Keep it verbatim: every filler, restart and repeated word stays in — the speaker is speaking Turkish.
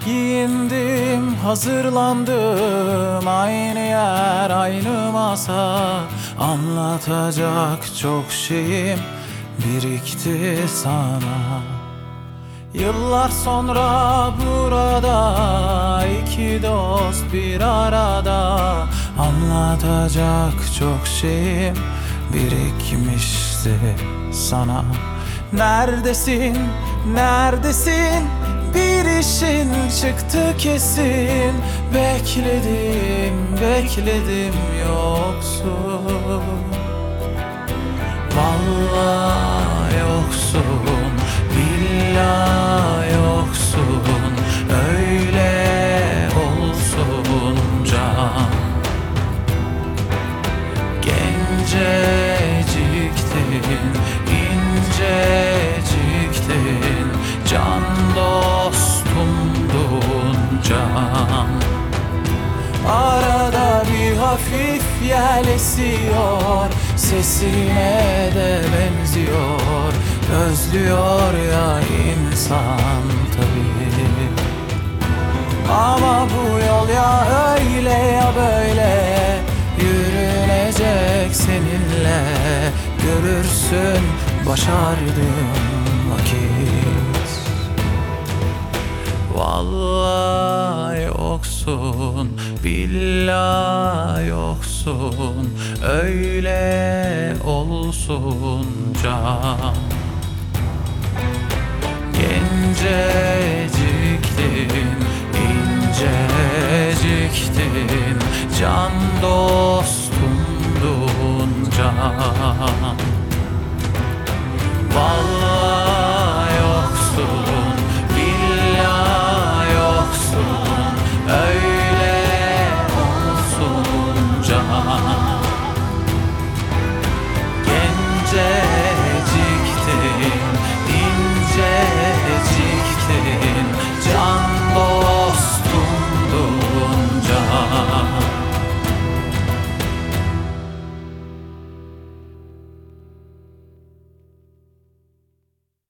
Giyindim, hazırlandım, aynı yer, aynı masa. Anlatacak çok şeyim birikti sana. Yıllar sonra burada iki dost bir arada. Anlatacak çok şeyim birikmişti sana. Neredesin, neredesin? Bir işin çıktı kesin. Bekledim, bekledim yoksun. Vallahi yoksun, billahi yoksun. Öyle olsun can. Genceciktin, inceciktin. Can dostumdun can. Arada bir hafif yel esiyor, sesine de benziyor. Özlüyor ya insan tabii. Ama bu yol ya öyle ya böyle, yürünecek seninle. Görürsün başardığım vakit. Vallahi yoksun, billahi yoksun. Öyle olsun can. Genceciktin, inceciktin. Can dostumdun can. Vallahi